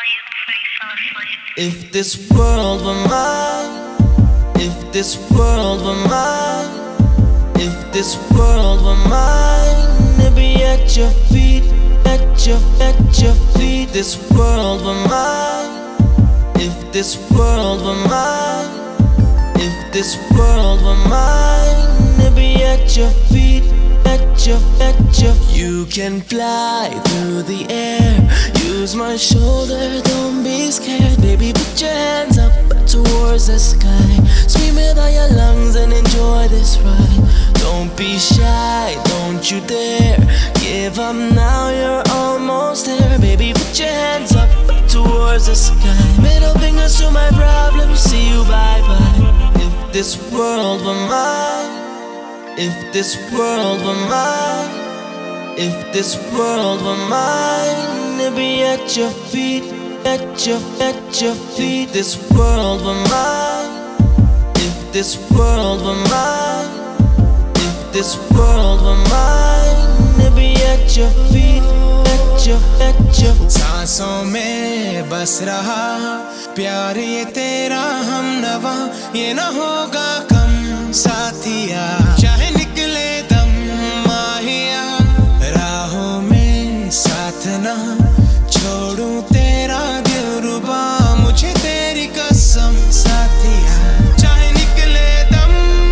you before you fell asleep? If this world were mine, if this world were mine, if this world were mine, it'd be at your feet, at your feet. This world were mine, if this world were mine, if this world were mine, it'd be at your feet, at your. You can fly through the air, use my shoulder, don't be scared. Baby, put your hands up towards the sky, scream with all your lungs and enjoy this ride. Don't be shy, don't you dare give up now, you're almost there. Baby, put your hands up towards the sky, middle fingers to my problems, see you bye-bye. If this world were mine, if this world were mine, if this world were mine, it'd be at your feet, at your feet. This world were mine, if this world were mine, if this world were mine, it'd be at your feet, at your. सांसों में बस रहा प्यार ये तेरा हमनवा, ये ना होगा कम साथिया, चाहे निकले दम माहिया, राहों में साथ ना छोड़ूं तेरा दिलरुबा, मुझे तेरी कसम साथिया, चाहे निकले दम.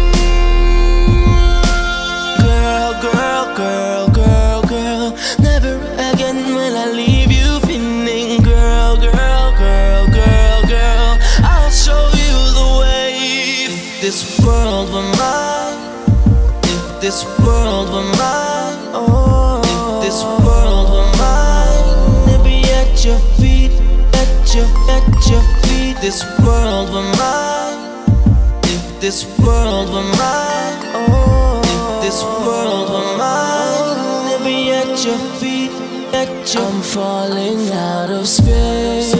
Girl, girl, girl, girl, girl, never again will I leave you feeling. Girl, girl, girl, girl, girl, I'll show you the way. If this world were mine, if this world were mine, oh, if this world were mine, it'd be at your feet, at your feet. This world were mine, if this world were mine, oh, if this world were mine, it'd be at your feet, at your. I'm falling out of space,